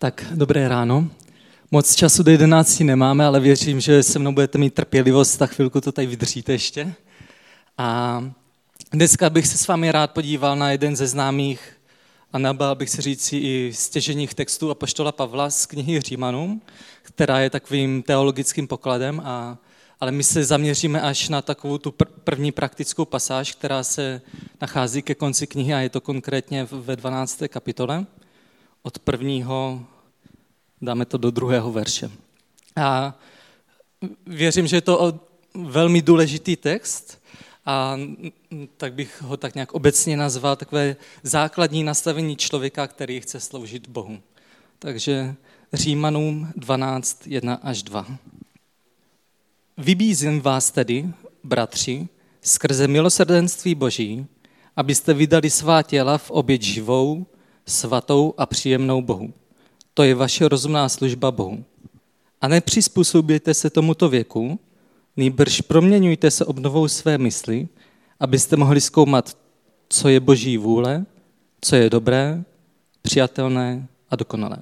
Tak, dobré ráno. Moc času do 11 nemáme, ale věřím, že se mnou budete mít trpělivost a chvilku to tady vydržíte ještě. A dneska bych se s vámi rád podíval na jeden ze známých a nabál bych si říct i stěžejních textů apoštola Pavla z knihy Římanům, která je takovým teologickým pokladem, ale my se zaměříme až na takovou tu první praktickou pasáž, která se nachází ke konci knihy a je to konkrétně ve 12. kapitole. Od prvního dáme to do 2. verše. A věřím, že je to velmi důležitý text a tak bych ho tak nějak obecně nazval takové základní nastavení člověka, který chce sloužit Bohu. Takže Římanům 12, 1 až 2. Vybízím vás tedy, bratři, skrze milosrdenství Boží, abyste vydali svá těla v oběť živou, svatou a příjemnou Bohu. To je vaše rozumná služba Bohu. A nepřizpůsobujte se tomuto věku, nýbrž proměňujte se obnovou své mysli, abyste mohli zkoumat, co je Boží vůle, co je dobré, přijatelné a dokonalé.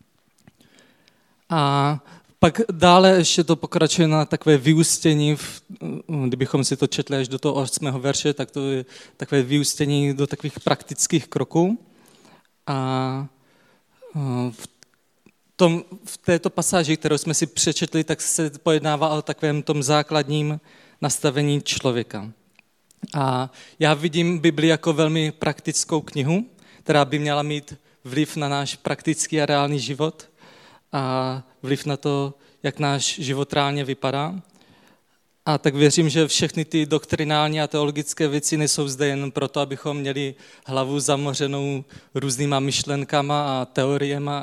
A pak dále ještě to pokračuje na takové vyústění, kdybychom si to četli až do toho 8. verše, tak to je takové vyústění do takových praktických kroků. A v této pasáži, kterou jsme si přečetli, tak se pojednává o takovém tom základním nastavení člověka. A já vidím Bibli jako velmi praktickou knihu, která by měla mít vliv na náš praktický a reálný život a vliv na to, jak náš život reálně vypadá. A tak věřím, že všechny ty doktrinální a teologické věci nejsou zde jen proto, abychom měli hlavu zamořenou různýma myšlenkama a teoriema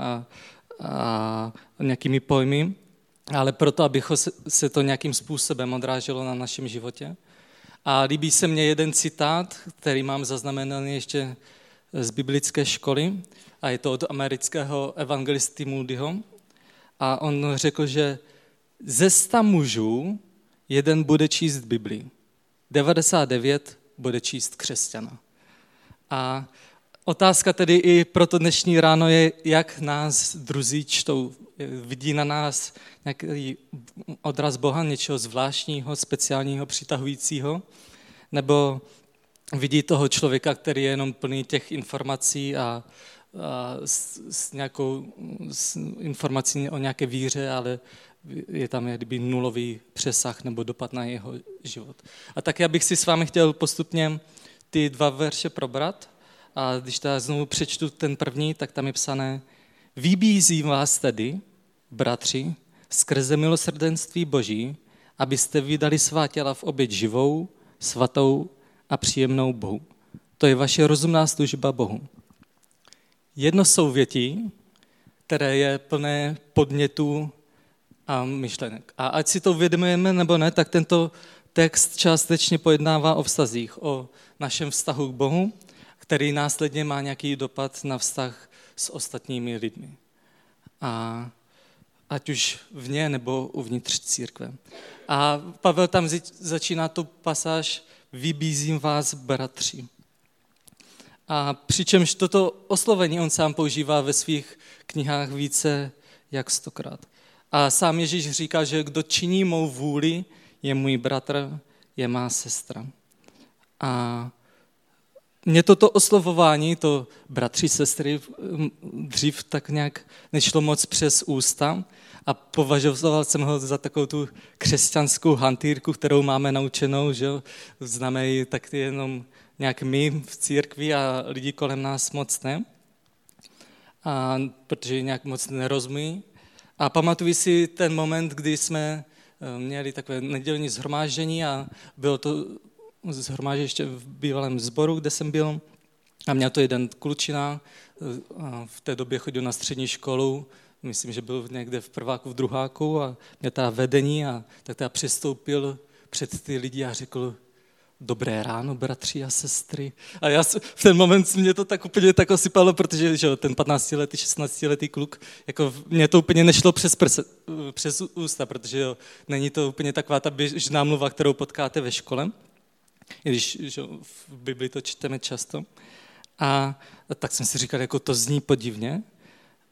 a nějakými pojmy, ale proto, aby se to nějakým způsobem odráželo na našem životě. A líbí se mně jeden citát, který mám zaznamenaný ještě z biblické školy, a je to od amerického evangelisty Moodyho. A on řekl, že ze 100 mužů jeden bude číst Bibli, 99 bude číst křesťana. A otázka tedy i pro to dnešní ráno je, jak nás druzí čtou. Vidí na nás nějaký odraz Boha, něčeho zvláštního, speciálního, přitahujícího, nebo vidí toho člověka, který je jenom plný těch informací a s nějakou informací o nějaké víře, ale je tam kdyby nulový přesah nebo dopad na jeho život. A tak já bych si s vámi chtěl postupně ty 2 verše probrat. A když teda znovu přečtu ten první, tak tam je psané: Vybízím vás tedy, bratři, skrze milosrdenství Boží, abyste vydali svá těla v oběť živou, svatou a příjemnou Bohu. To je vaše rozumná služba Bohu. Jedno souvětí, které je plné podnětů a myšlenek. A ať si to uvědomujeme nebo ne, tak tento text částečně pojednává o vztazích, o našem vztahu k Bohu, který následně má nějaký dopad na vztah s ostatními lidmi. A ať už vně nebo uvnitř církve. A Pavel tam začíná tu pasáž: Vybízím vás, bratři. A přičemž toto oslovení on sám používá ve svých knihách více jak 100krát. A sám Ježíš říká, že kdo činí mou vůli, je můj bratr, je má sestra. A mně toto oslovování, to bratři, sestry, dřív tak nějak nešlo moc přes ústa a považoval jsem ho za takovou tu křesťanskou hantýrku, kterou máme naučenou, že známe ji tak jenom nějak my v církvi a lidi kolem nás moc ne, protože ji nějak moc nerozumí. A pamatuji si ten moment, kdy jsme měli takové nedělní shromáždění a bylo to shromáždění ještě v bývalém sboru, kde jsem byl, a měl to jeden klučina, a v té době chodil na střední školu, myslím, že byl někde v prváku, v druháku a měl teda vedení a tak teda přistoupil před ty lidi a řekl: Dobré ráno, bratři a sestry. A já v ten moment mě to tak úplně tak osypalo, protože že ten 15letý, 16letý kluk, jako mě to úplně nešlo přes ústa, protože není to úplně taková ta běžná mluva, kterou potkáte ve škole, i když že v Bibli to čteme často. A tak jsem si říkal, jako to zní podivně.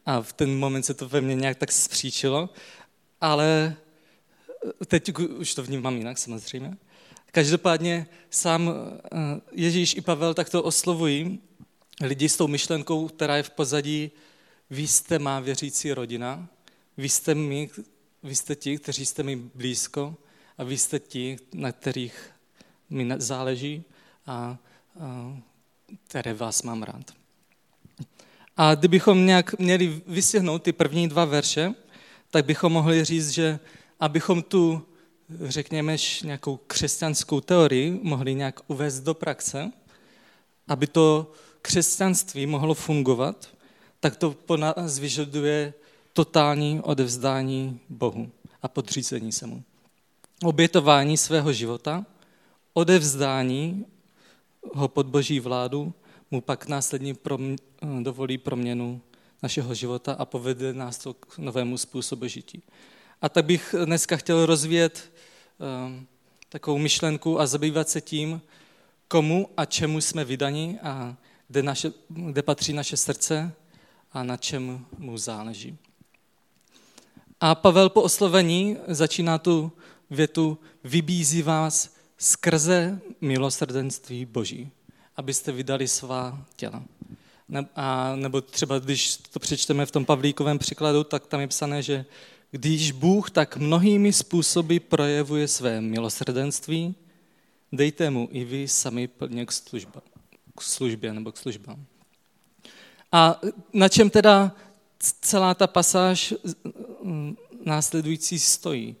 A v ten moment se to ve mně nějak tak spříčilo, ale teď už to vnímám jinak samozřejmě. Každopádně sám Ježíš i Pavel takto oslovují lidi s tou myšlenkou, která je v pozadí: vy jste má věřící rodina, vy jste ti, kteří jste mi blízko, a vy jste ti, na kterých mi záleží a které vás mám rád. A kdybychom nějak měli vystihnout ty první 2 verše, tak bychom mohli říct, že abychom tu, řekněme, nějakou křesťanskou teorii mohli nějak uvést do praxe, aby to křesťanství mohlo fungovat, tak to po nás vyžaduje totální odevzdání Bohu a podřízení se mu. Obětování svého života, odevzdání ho pod Boží vládu, mu pak následně dovolí proměnu našeho života a povede nás to k novému způsobu žití. A tak bych dneska chtěl rozvíjet takovou myšlenku a zabývat se tím, komu a čemu jsme vydaní a kde patří naše srdce a na čem mu záleží. A Pavel po oslovení začíná tu větu: vybízí vás skrze milosrdenství Boží, abyste vydali svá těla. Nebo třeba, když to přečteme v tom Pavlíkovém příkladu, tak tam je psané, že když Bůh tak mnohými způsoby projevuje své milosrdenství, dejte mu i vy sami plně k službě nebo k službám. A na čem teda celá ta pasáž následující stojí?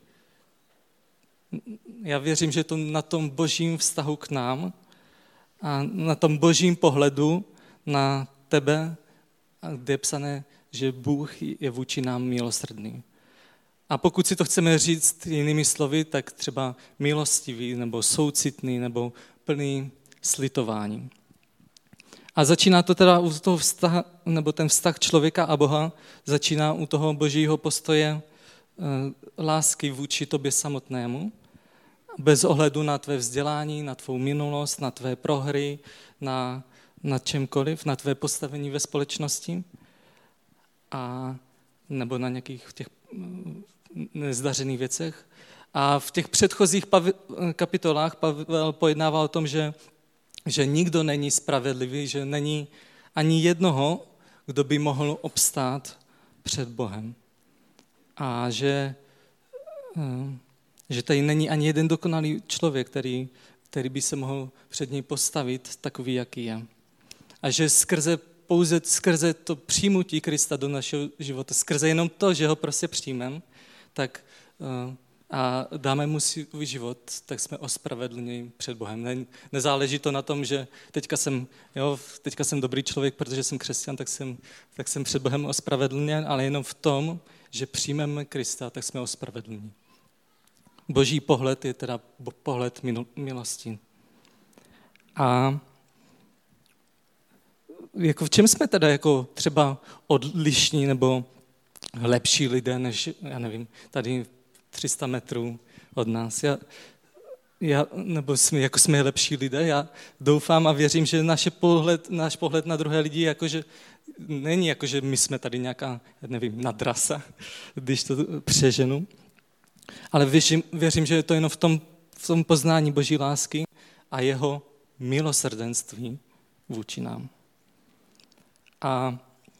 Já věřím, že to na tom božím vztahu k nám a na tom božím pohledu na tebe, kde je psané, že Bůh je vůči nám milosrdný. A pokud si to chceme říct jinými slovy, tak třeba milostivý, nebo soucitný, nebo plný slitování. A začíná to teda u toho vztahu, nebo ten vztah člověka a Boha začíná u toho božího postoje lásky vůči tobě samotnému, bez ohledu na tvé vzdělání, na tvou minulost, na tvé prohry, na čemkoliv, na tvé postavení ve společnosti a nebo na nějakých těch nezdařených věcech. A v těch předchozích kapitolách Pavel pojednává o tom, že nikdo není spravedlivý, že není ani jednoho, kdo by mohl obstát před Bohem. A že tady není ani jeden dokonalý člověk, který by se mohl před něj postavit takový, jaký je. A že pouze skrze to přijmutí Krista do našeho života, skrze jenom to, že ho prostě přijmeme, tak a dáme mu svůj život, tak jsme ospravedlněni před Bohem. Nezáleží to na tom, že teďka jsem dobrý člověk, protože jsem křesťan, tak jsem před Bohem ospravedlněn, ale jenom v tom, že přijmeme Krista, tak jsme ospravedlněni. Boží pohled je teda pohled milosti. A jako v čem jsme teda jako třeba odlišní nebo lepší lidé než, já nevím, tady 300 metrů od nás. Nebo jsme lepší lidé. Já doufám a věřím, že náš pohled na druhé lidi jakože není jako, že my jsme tady nějaká, nevím, nadrasa, když to přeženu. Ale věřím, že je to jenom v tom poznání Boží lásky a jeho milosrdenství vůči nám. A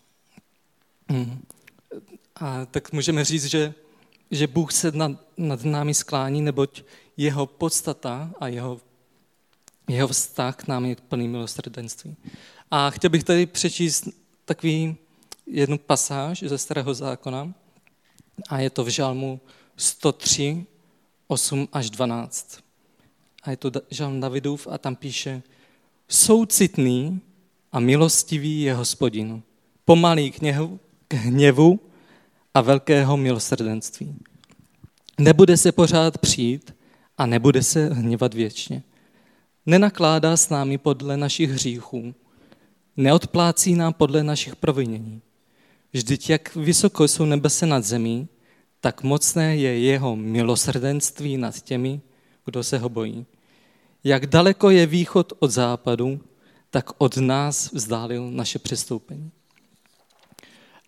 tak můžeme říct, že Bůh se nad námi sklání, neboť jeho podstata a jeho vztah k nám je plný milosrdenství. A chtěl bych tady přečíst jednu pasáž ze Starého zákona a je to v Žalmu 103, 8 až 12. A je to Žalm Davidův a tam píše: soucitný a milostivý je Hospodin, pomalý k hněvu a velkého milosrdenství. Nebude se pořád přijít a nebude se hněvat věčně. Nenakládá s námi podle našich hříchů, neodplácí nám podle našich provinění. Vždyť jak vysoko jsou nebese nad zemí, tak mocné je jeho milosrdenství nad těmi, kdo se ho bojí. Jak daleko je východ od západu, tak od nás vzdálil naše přestoupení.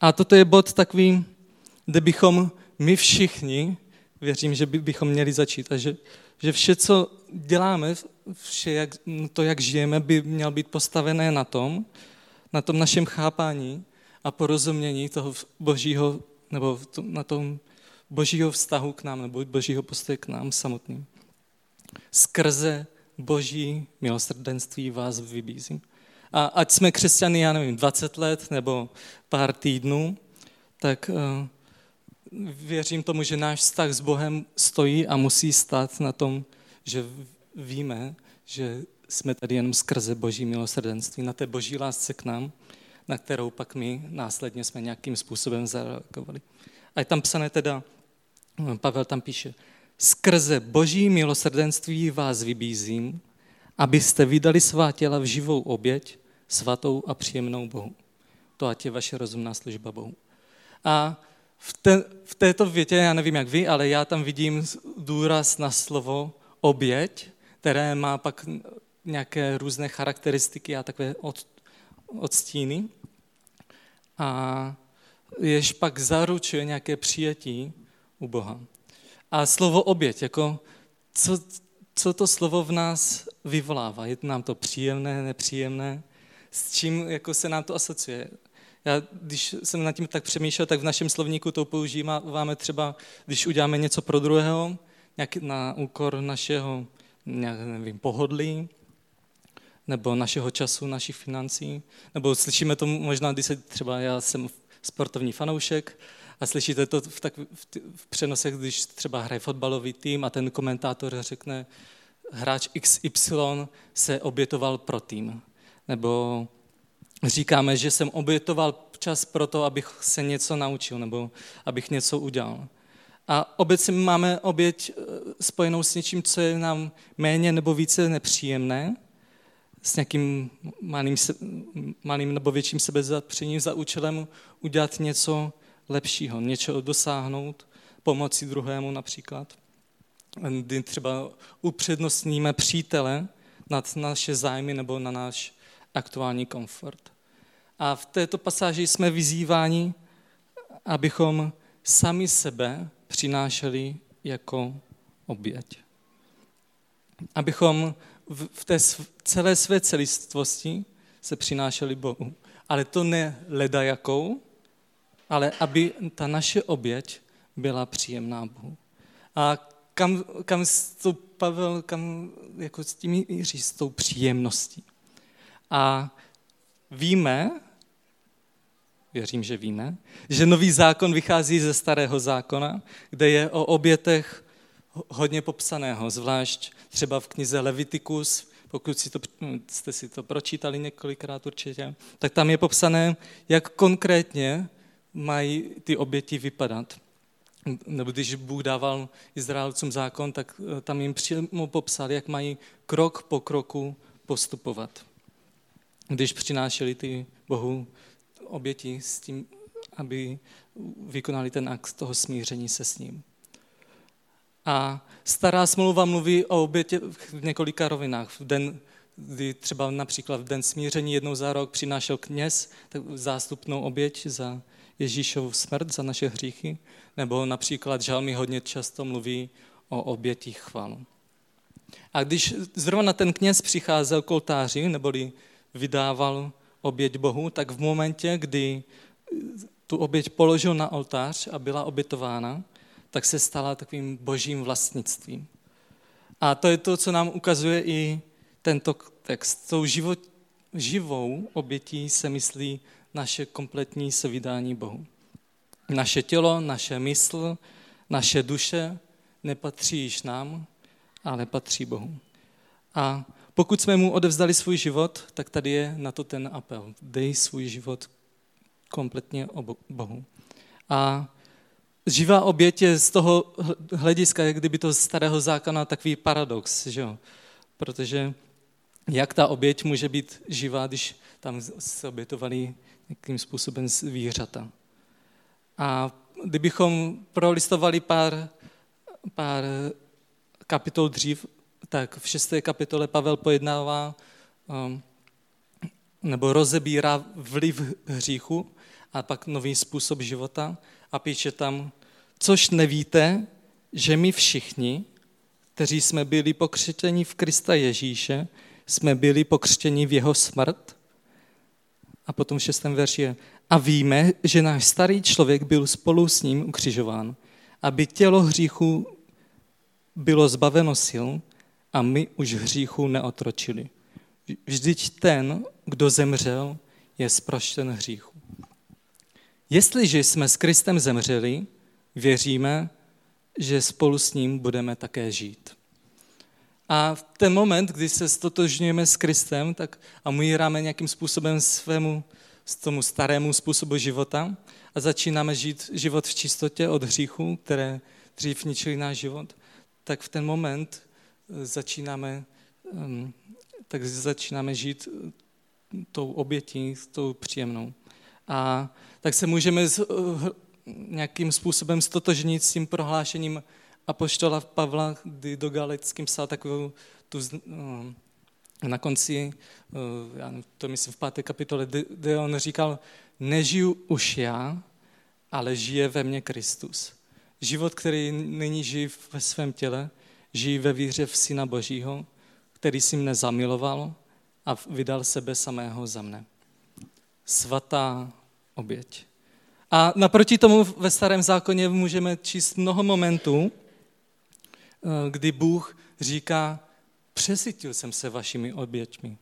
A toto je bod takový, kde bychom my všichni, věřím, že bychom měli začít. A že vše, co děláme, vše, jak žijeme, by mělo být postavené na tom našem chápání a porozumění toho božího, nebo na tom božího vztahu k nám, nebo božího postoje k nám samotným. Skrze boží milosrdenství vás vybízím. A ať jsme křesťany, já nevím, 20 let nebo pár týdnů, tak věřím tomu, že náš vztah s Bohem stojí a musí stát na tom, že víme, že jsme tady jenom skrze boží milosrdenství, na té boží lásce k nám, na kterou pak my následně jsme nějakým způsobem zareagovali. A je tam psané teda, Pavel tam píše, skrze boží milosrdenství vás vybízím, abyste vydali svá těla v živou oběť, svatou a příjemnou Bohu. To ať je vaše rozumná služba Bohu. A v této větě, já nevím jak vy, ale já tam vidím důraz na slovo oběť, které má pak nějaké různé charakteristiky a takové odstíny. A jež pak zaručuje nějaké přijetí u Boha. A slovo oběť, jako co to slovo v nás vyvolává? Je nám to příjemné, nepříjemné? S čím jako se nám to asociuje? Já, když jsem nad tím tak přemýšlel, tak v našem slovníku to používáme třeba, když uděláme něco pro druhého, nějak na úkor našeho, nevím, pohodlí, nebo našeho času, našich financí, nebo slyšíme to možná, když se třeba, já jsem sportovní fanoušek a slyšíte to v přenosech, když třeba hraje fotbalový tým a ten komentátor řekne, hráč XY se obětoval pro tým. Nebo říkáme, že jsem obětoval čas pro to, abych se něco naučil, nebo abych něco udělal. A obecně máme oběť spojenou s něčím, co je nám méně nebo více nepříjemné, s nějakým malým nebo větším sebezapřením za účelem udělat něco lepšího, něčeho dosáhnout, pomoci druhému například. Kdy třeba upřednostníme přítele nad naše zájmy nebo na náš aktuální komfort. A v této pasáži jsme vyzýváni, abychom sami sebe přinášeli jako oběť. Abychom v té celé své celistvosti se přinášeli Bohu. Ale to ne ledajakou, ale aby ta naše oběť byla příjemná Bohu. A kam to Pavel, jako s tím míří, s tou příjemností. A víme, věřím, že víme, že nový zákon vychází ze starého zákona, kde je o obětech hodně popsaného, zvlášť třeba v knize Levitikus, pokud jste si to pročítali několikrát určitě, tak tam je popsané, jak konkrétně mají ty oběti vypadat. Nebo když Bůh dával Izraelcům zákon, tak tam jim přímo popsal, jak mají krok po kroku postupovat. Když přinášeli ty Bohu oběti s tím, aby vykonali ten akt toho smíření se s ním. A stará smlouva mluví o obětě v několika rovinách. V den, kdy třeba například v den smíření jednou za rok přinášel kněz zástupnou oběť za Ježíšovu smrt, za naše hříchy, nebo například žalmy hodně často mluví o obětích chvalu. A když zrovna ten kněz přicházel k oltáři, neboli vydával oběť Bohu, tak v momentě, kdy tu oběť položil na oltář a byla obětována, tak se stala takovým božím vlastnictvím. A to je to, co nám ukazuje i tento text. Tou živou obětí se myslí naše kompletní sevydání Bohu. Naše tělo, naše mysl, naše duše nepatří již nám, ale patří Bohu. A pokud jsme mu odevzdali svůj život, tak tady je na to ten apel. Dej svůj život kompletně Bohu. A živá oběť je z toho hlediska, jak kdyby to starého zákona takový paradox, že jo? Protože jak ta oběť může být živá, když tam se obětovali nějakým způsobem zvířata. A kdybychom prolistovali pár kapitol dřív, tak v 6. kapitole Pavel pojednává nebo rozebírá vliv hříchu a pak nový způsob života a píše tam, což nevíte, že my všichni, kteří jsme byli pokřtěni v Krista Ježíše, jsme byli pokřtěni v jeho smrt. A potom v 6. verši je, a víme, že náš starý člověk byl spolu s ním ukřižován, aby tělo hříchu bylo zbaveno sil a my už hříchu neotročili. Vždyť ten, kdo zemřel, je zproštěn hříchu. Jestliže jsme s Kristem zemřeli, věříme, že spolu s ním budeme také žít. A v ten moment, kdy se stotožňujeme s Kristem, tak a umíráme nějakým způsobem tomu starému způsobu života a začínáme žít život v čistotě od hříchu, které dřív ničili náš život, tak v ten moment začínáme žít tou obětí, tou příjemnou. A tak se můžeme nějakým způsobem stotožnit s tím prohlášením apoštola Pavla, kdy do Galackým psal takovou na konci, to myslím v 5. kapitole, kde on říkal, nežiju už já, ale žije ve mně Kristus. Život, který nyní žijí ve svém těle, žijí ve víře v Syna Božího, který si mne zamiloval a vydal sebe samého za mne. Svatá oběť. A naproti tomu ve Starém zákoně můžeme číst mnoho momentů, kdy Bůh říká, přesytil jsem se vašimi oběťmi.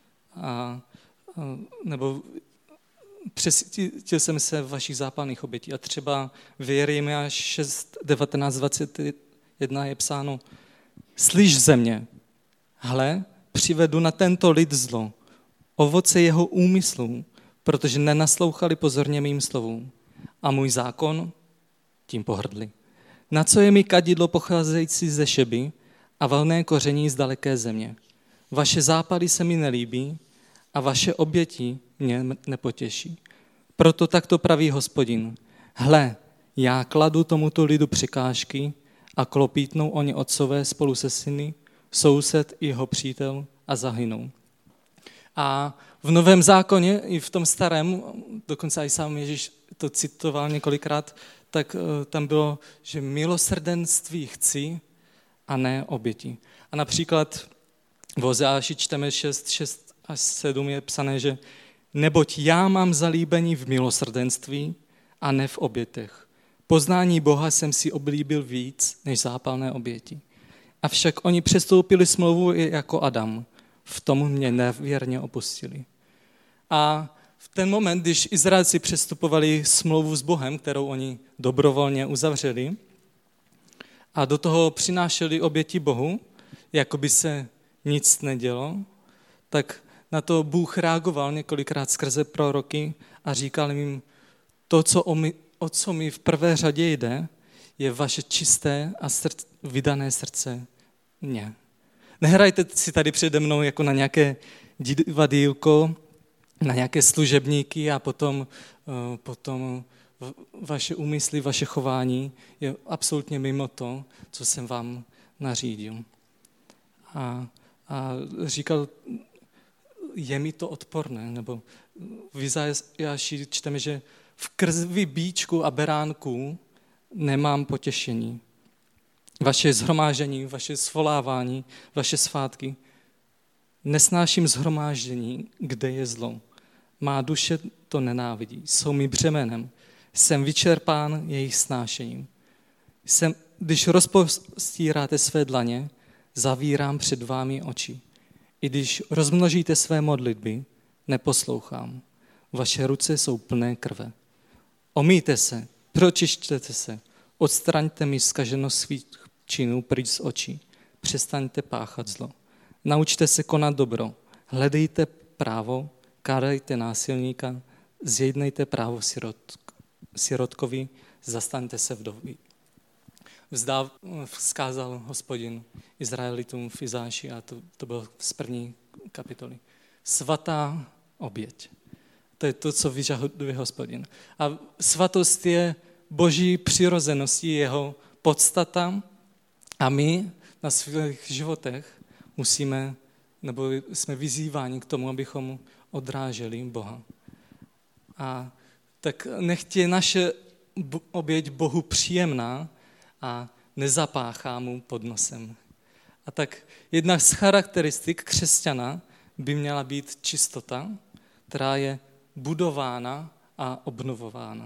Nebo přesytil jsem se vašich zápalných obětí. A třeba v Jeremiáš 6, 19, 21 je psáno, slyš země, hle, přivedu na tento lid zlo, ovoce jeho úmyslů, protože nenaslouchali pozorně mým slovům. A můj zákon tím pohrdli. Na co je mi kadidlo pocházející ze Šeby a valné koření z daleké země. Vaše západy se mi nelíbí a vaše oběti mě nepotěší. Proto takto praví Hospodin. Hle, já kladu tomuto lidu překážky a klopítnou oni otcové spolu se syny, soused i jeho přítel a zahynou. A v Novém zákoně i v tom starém, dokonce i sám Ježíš to citoval několikrát, tak tam bylo, že milosrdenství chci a ne oběti. A například v Ozeáši čteme 6 až 7 je psané, že neboť já mám zalíbení v milosrdenství a ne v obětech. Poznání Boha jsem si oblíbil víc než zápalné oběti. Avšak oni přestoupili smlouvu jako Adam. V tom mě nevěrně opustili. A v ten moment, když Izraelci přestupovali smlouvu s Bohem, kterou oni dobrovolně uzavřeli, a do toho přinášeli oběti Bohu, jako by se nic nedělo, tak na to Bůh reagoval několikrát skrze proroky a říkal jim, to, o co mi v prvé řadě jde, je vaše čisté a vydané srdce mně. Nehrajte si tady přede mnou jako na nějaké divadýlko, na nějaké služebníky a potom vaše úmysly, vaše chování je absolutně mimo to, co jsem vám nařídil. A říkal, je mi to odporné, nebo v Izajáši čteme, že v krvi bíčku a beránků nemám potěšení. Vaše shromáždění, vaše svolávání, vaše svátky. Nesnáším shromáždění, kde je zlo. Má duše to nenávidí, jsou mi břemenem. Jsem vyčerpán jejich snášením. Když rozpostíráte své dlaně, zavírám před vámi oči. I když rozmnožíte své modlitby, neposlouchám. Vaše ruce jsou plné krve. Omýjte se, pročištěte se, odstraňte mi zkaženost svých činů pryč z očí. Přestaňte páchat zlo. Naučte se konat dobro. Hledejte právo, kárejte násilníka, zjednejte právo sirotkovi, zastaňte se vdovy. Vzkázal Hospodin Izraelitům v Izáši a to bylo z 1. kapitoly. Svatá oběť. To je to, co vyžaduje Hospodin. A svatost je Boží přirozeností, jeho podstata a my na svých životech musíme, nebo jsme vyzýváni k tomu, abychom odráželi Boha. A tak nechť je naše oběť Bohu příjemná a nezapáchá mu pod nosem. A tak jedna z charakteristik křesťana by měla být čistota, která je budována a obnovována.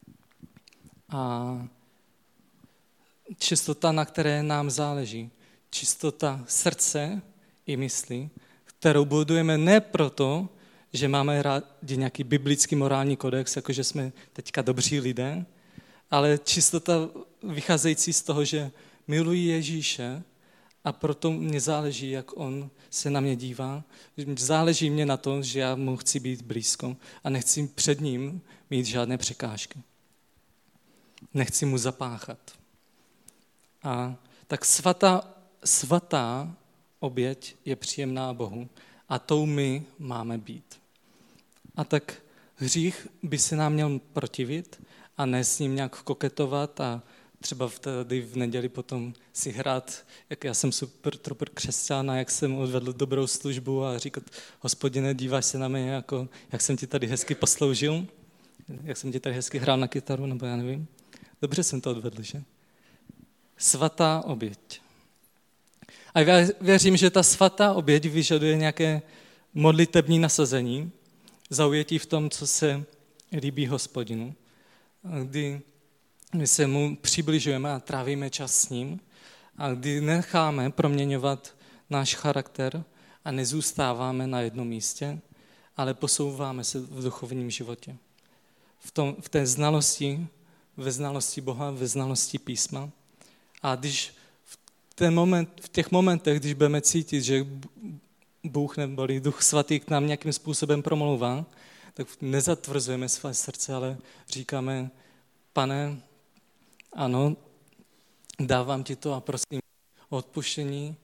A čistota, na které nám záleží. Čistota srdce i mysli, kterou budujeme ne proto, že máme rádi nějaký biblický morální kodex, jakože jsme teďka dobří lidé, ale čistota vycházející z toho, že miluji Ježíše a proto mě záleží, jak on se na mě dívá. Záleží mě na to, že já mu chci být blízko a nechci před ním mít žádné překážky. Nechci mu zapáchat. A tak svatá oběť je příjemná Bohu a tou my máme být. A tak hřích by se nám měl protivit a ne s ním nějak koketovat a třeba tady v neděli potom si hrát, jak já jsem super křesťan a jak jsem odvedl dobrou službu a říkat, Hospodine, díváš se na mě, jako, jak jsem ti tady hezky posloužil, jak jsem ti tady hezky hrál na kytaru, nebo já nevím. Dobře jsem to odvedl, že? Svatá oběť. A já věřím, že ta svatá oběť vyžaduje nějaké modlitební nasazení, zaujetí v tom, co se líbí Hospodinu, kdy my se mu přibližujeme a trávíme čas s ním a kdy necháme proměňovat náš charakter a nezůstáváme na jednom místě, ale posouváme se v duchovním životě. V té znalosti, ve znalosti Boha, ve znalosti písma. A když v těch momentech, když budeme cítit, že Bůh nebo Duch Svatý k nám nějakým způsobem promlouvá, tak nezatvrzujeme své srdce, ale říkáme, Pane, ano, dávám ti to a prosím o odpuštění,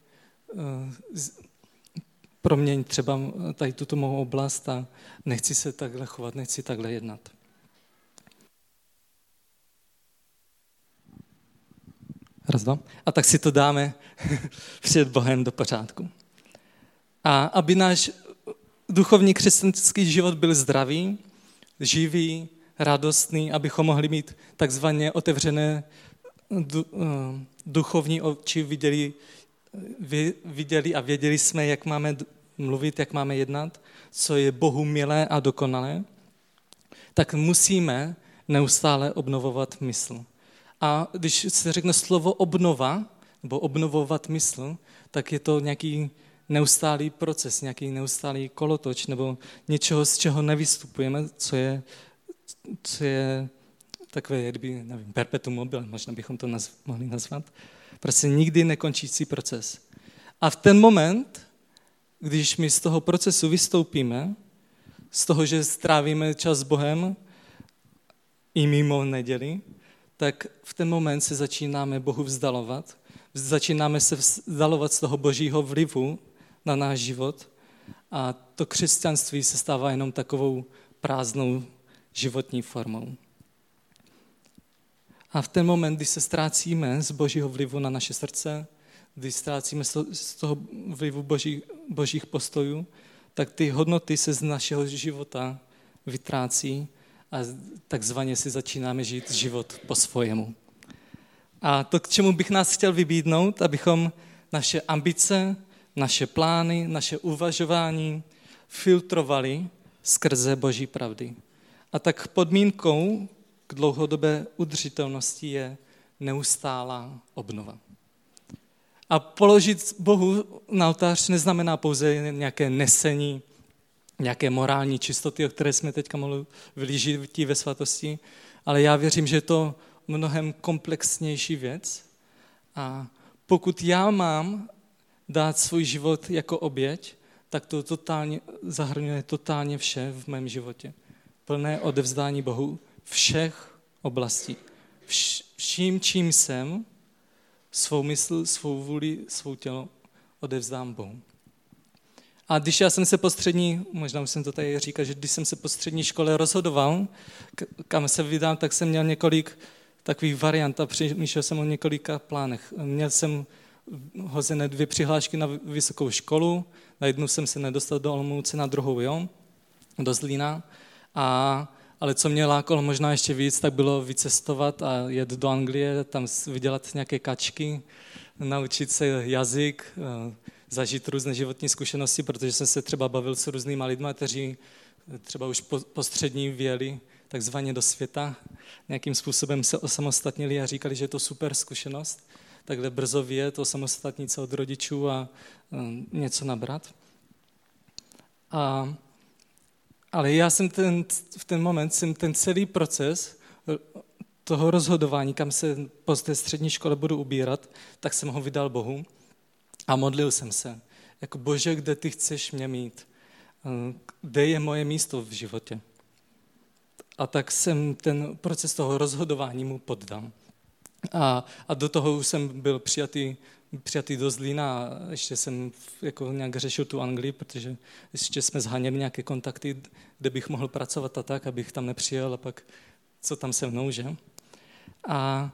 proměň třeba tady tuto mou oblast a nechci se takhle chovat, nechci takhle jednat. Raz, dva. A tak si to dáme před Bohem do pořádku. A aby náš duchovní křesťanský život byl zdravý, živý, radostný, abychom mohli mít takzvaně otevřené duchovní oči, viděli a věděli jsme, jak máme mluvit, jak máme jednat, co je Bohu milé a dokonalé, tak musíme neustále obnovovat mysl. A když se řekne slovo obnova, nebo obnovovat mysl, tak je to nějaký neustálý proces, nějaký neustálý kolotoč, nebo něčeho, z čeho nevystupujeme, co je takové, kdyby, nevím, perpetuum mobile, možná bychom to mohli nazvat. Prostě nikdy nekončící proces. A v ten moment, když my z toho procesu vystoupíme, z toho, že strávíme čas s Bohem i mimo neděli, tak v ten moment se začínáme Bohu vzdalovat. Začínáme se vzdalovat z toho božího vlivu na náš život a to křesťanství se stává jenom takovou prázdnou životní formou. A v ten moment, kdy se ztrácíme z božího vlivu na naše srdce, když ztrácíme z toho vlivu božích postojů, tak ty hodnoty se z našeho života vytrácí a takzvaně si začínáme žít život po svojemu. A to, k čemu bych nás chtěl vybídnout, abychom naše ambice, naše plány, naše uvažování filtrovali skrze boží pravdy. A tak podmínkou k dlouhodobé udržitelnosti je neustálá obnova. A položit Bohu na oltář neznamená pouze nějaké nesení, nějaké morální čistoty, o které jsme teďka mluvili, žití ve svatosti, ale já věřím, že je to mnohem komplexnější věc. A pokud já mám dát svůj život jako oběť, tak to zahrnuje totálně vše v mém životě. Plné odevzdání Bohu všech oblastí. Vším, čím jsem, svou mysl, svou vůli, svou tělo odevzdám Bohu. A když já jsem se možná už jsem to tady říkal, že když jsem se po střední škole rozhodoval, kam se vydám, tak jsem měl několik takových variant a přemýšlel jsem o několika plánech. Měl jsem hozené 2 přihlášky na vysokou školu, na jednu jsem se nedostal do Olomouce, na druhou, do Zlína. A ale co mě lákalo možná ještě víc, tak bylo vycestovat a jet do Anglie, tam vydělat nějaké kačky, naučit se jazyk, zažít různé životní zkušenosti, protože jsem se třeba bavil s různýma lidma, kteří třeba už po střední vyjeli takzvaně do světa, nějakým způsobem se osamostatnili a říkali, že je to super zkušenost, takhle brzo vyjet, osamostatnit se od rodičů a něco nabrat. Ale já jsem v ten moment, ten celý proces toho rozhodování, kam se po té střední škole budu ubírat, tak jsem ho vydal Bohu a modlil jsem se. Jako Bože, kde ty chceš mě mít? Kde je moje místo v životě? A tak jsem ten proces toho rozhodování mu poddal. A do toho už jsem byl přijatý do Zlína a ještě jsem jako nějak řešil tu Anglii, protože ještě jsme zháněli nějaké kontakty, kde bych mohl pracovat a tak, abych tam nepřijel a pak co tam se mnou, že? A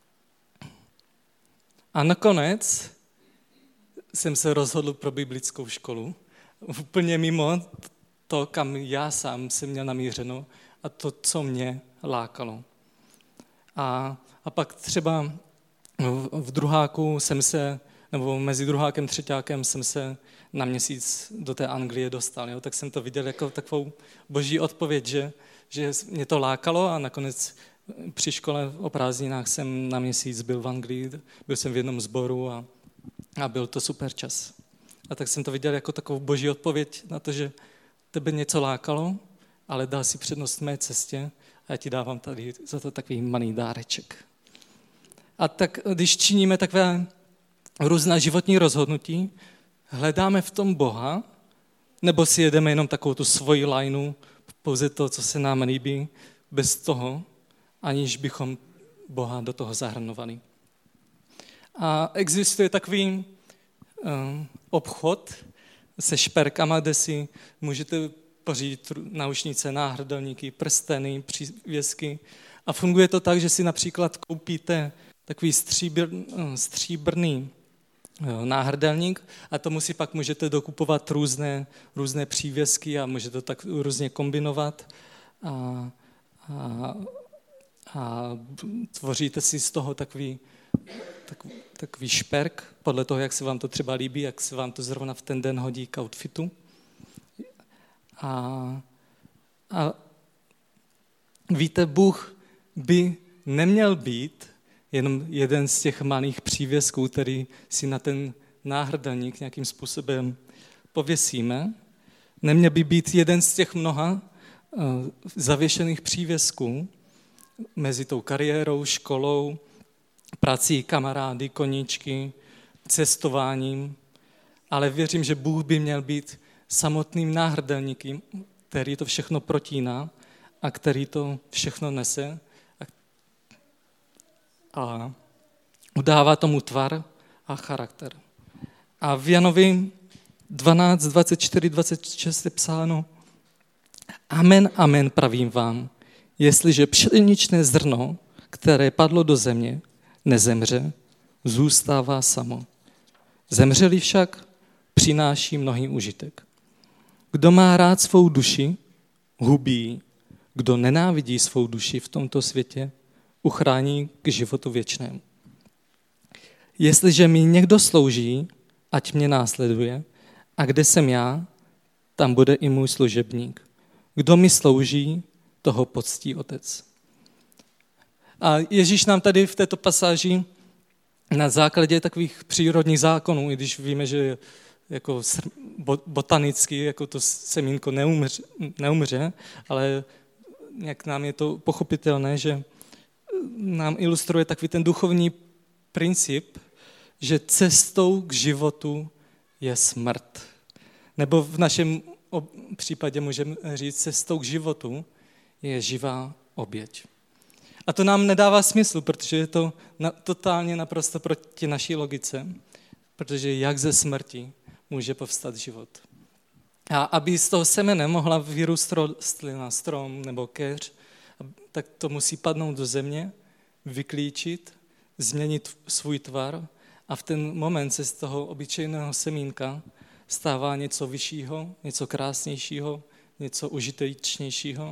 nakonec jsem se rozhodl pro biblickou školu, úplně mimo to, kam já sám jsem měl namířeno a to, co mě lákalo. A pak třeba v druháku nebo mezi druhákem a třeťákem jsem se na měsíc do té Anglie dostal. Jo? Tak jsem to viděl jako takovou boží odpověď, že mě to lákalo a nakonec při škole o prázdninách jsem na měsíc byl v Anglii, byl jsem v jednom sboru a byl to super čas. A tak jsem to viděl jako takovou boží odpověď na to, že tebe něco lákalo, ale dal si přednost mé cestě a já ti dávám tady za to takový malý dáreček. A tak když činíme takové různá životní rozhodnutí, hledáme v tom Boha, nebo si jedeme jenom takovou tu svoji lajnu, pouze to, co se nám líbí, bez toho, aniž bychom Boha do toho zahrnovali. A existuje takový obchod se šperkama, kde si můžete pořídit náušnice, náhrdelníky, prsteny, přívěsky. A funguje to tak, že si například koupíte takový stříbrný náhrdelník a tomu si pak můžete dokupovat různé přívěsky a můžete to tak různě kombinovat a tvoříte si z toho takový šperk, podle toho, jak se vám to třeba líbí, jak se vám to zrovna v ten den hodí k outfitu. A víte, Bůh by neměl být jenom jeden z těch malých přívěsků, který si na ten náhrdelník nějakým způsobem pověsíme. Neměl by být jeden z těch mnoha zavěšených přívěsků mezi tou kariérou, školou, prací, kamarády, koníčky, cestováním, ale věřím, že Bůh by měl být samotným náhrdelníkem, který to všechno protíná a který to všechno nese a udává tomu tvar a charakter. A v Janovi 12, 24, 26 je psáno: Amen, amen, pravím vám, jestliže pšeničné zrno, které padlo do země, nezemře, zůstává samo. Zemřeli však, přináší mnohý užitek. Kdo má rád svou duši, hubí. Kdo nenávidí svou duši v tomto světě, uchrání k životu věčnému. Jestliže mi někdo slouží, ať mě následuje, a kde jsem já, tam bude i můj služebník. Kdo mi slouží, toho poctí Otec. A Ježíš nám tady v této pasáži na základě takových přírodních zákonů, i když víme, že jako botanicky jako to semínko neumře, ale jak nám je to pochopitelné, že nám ilustruje takový ten duchovní princip, že cestou k životu je smrt. Nebo v našem případě můžeme říct, cestou k životu je živá oběť. A to nám nedává smysl, protože je to totálně naprosto proti naší logice, protože jak ze smrti může povstat život. A aby z toho semene mohla vyrůst rostlina, strom nebo keř, tak to musí padnout do země, vyklíčit, změnit svůj tvar a v ten moment se z toho obyčejného semínka stává něco vyššího, něco krásnějšího, něco užitečnějšího.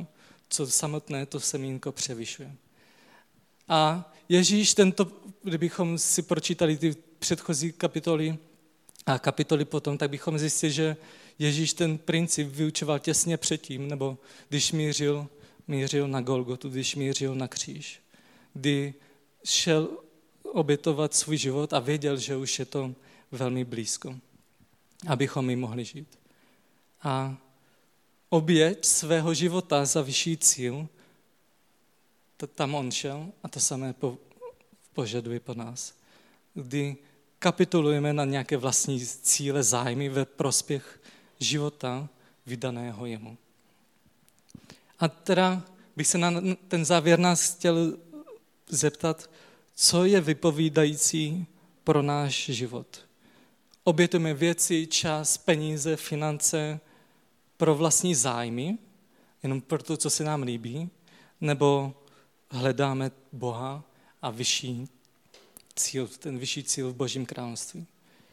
co samotné to semínko převyšuje. A Ježíš kdybychom si pročítali ty předchozí kapitoly a kapitoly potom, tak bychom zjistili, že Ježíš ten princip vyučoval těsně předtím, nebo když mířil na Golgotu, když mířil na kříž, kdy šel obětovat svůj život a věděl, že už je to velmi blízko, abychom ji mohli žít. A oběť svého života za vyšší cíl, tam on šel a to samé požaduje po nás. Kdy kapitulujeme na nějaké vlastní cíle, zájmy ve prospěch života vydaného jemu. A teda bych se na ten závěr nás chtěl zeptat, co je vypovídající pro náš život. Obětujeme věci, čas, peníze, finance pro vlastní zájmy, jenom pro to, co se nám líbí, nebo hledáme Boha a ten vyšší cíl v Božím království.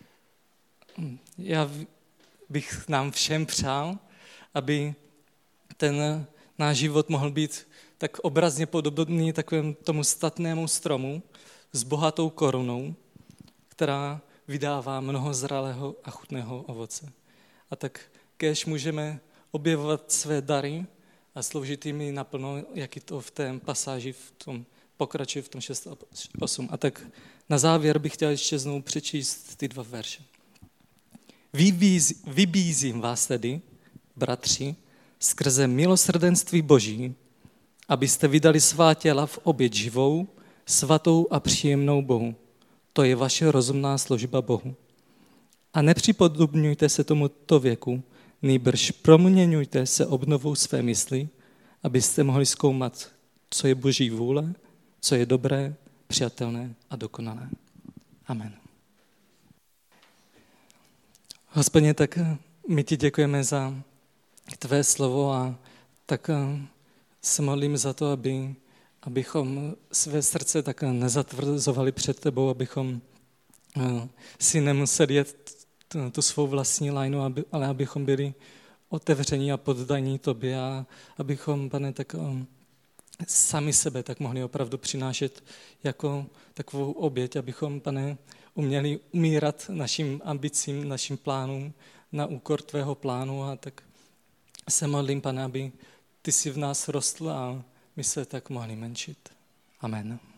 Já bych nám všem přál, aby ten náš život mohl být tak obrazně podobný takovému tomu statnému stromu s bohatou korunou, která vydává mnoho zralého a chutného ovoce. A tak kéž můžeme objevovat své dary a sloužit jimi naplno, jak je to v té pasáži, pokračuje v tom 6:8. A tak na závěr bych chtěl ještě znovu přečíst ty 2 verše. Vybízím vás tedy, bratři, skrze milosrdenství Boží, abyste vydali svá těla v oběť živou, svatou a příjemnou Bohu. To je vaše rozumná služba Bohu. A nepřipodobňujte se tomuto věku, nýbrž proměňujte se obnovou své mysli, abyste mohli zkoumat, co je Boží vůle, co je dobré, přijatelné a dokonalé. Amen. Hospodine, tak my ti děkujeme za tvé slovo a tak se modlím za to, abychom své srdce tak nezatvrzovali před tebou, abychom si nemuseli jet tu svou vlastní lajnu, ale abychom byli otevření a poddaní tobě a abychom, Pane, tak sami sebe tak mohli opravdu přinášet jako takovou oběť, abychom, Pane, uměli umírat našim ambicím, našim plánům na úkor tvého plánu a tak se modlím, Pane, aby ty jsi v nás rostl a my se tak mohli menšit. Amen.